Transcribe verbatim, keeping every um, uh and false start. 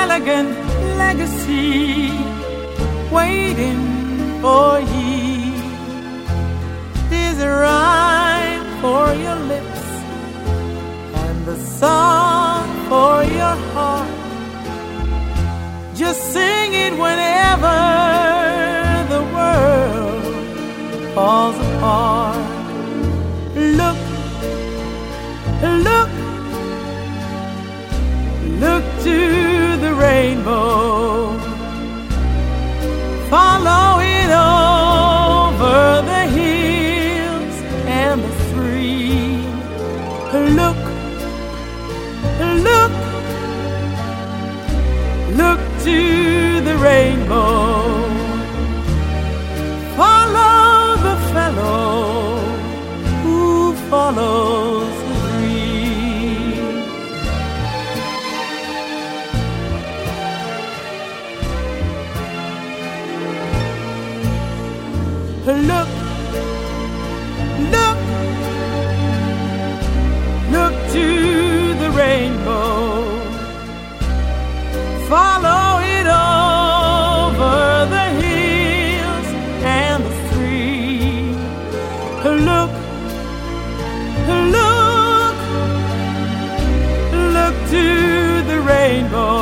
elegant legacy waiting for ye. There's a rhyme for your lips and the song for your heart. Just sing it whenever the world falls apart. Look, look, look to the rainbow. Follow it over the hills and the stream. Look, look, look to the rainbow. Follow the fellow who follows the dream. Look, look, look to the rainbow. Follow it over the hills and the stream. Look, look, look to the rainbow.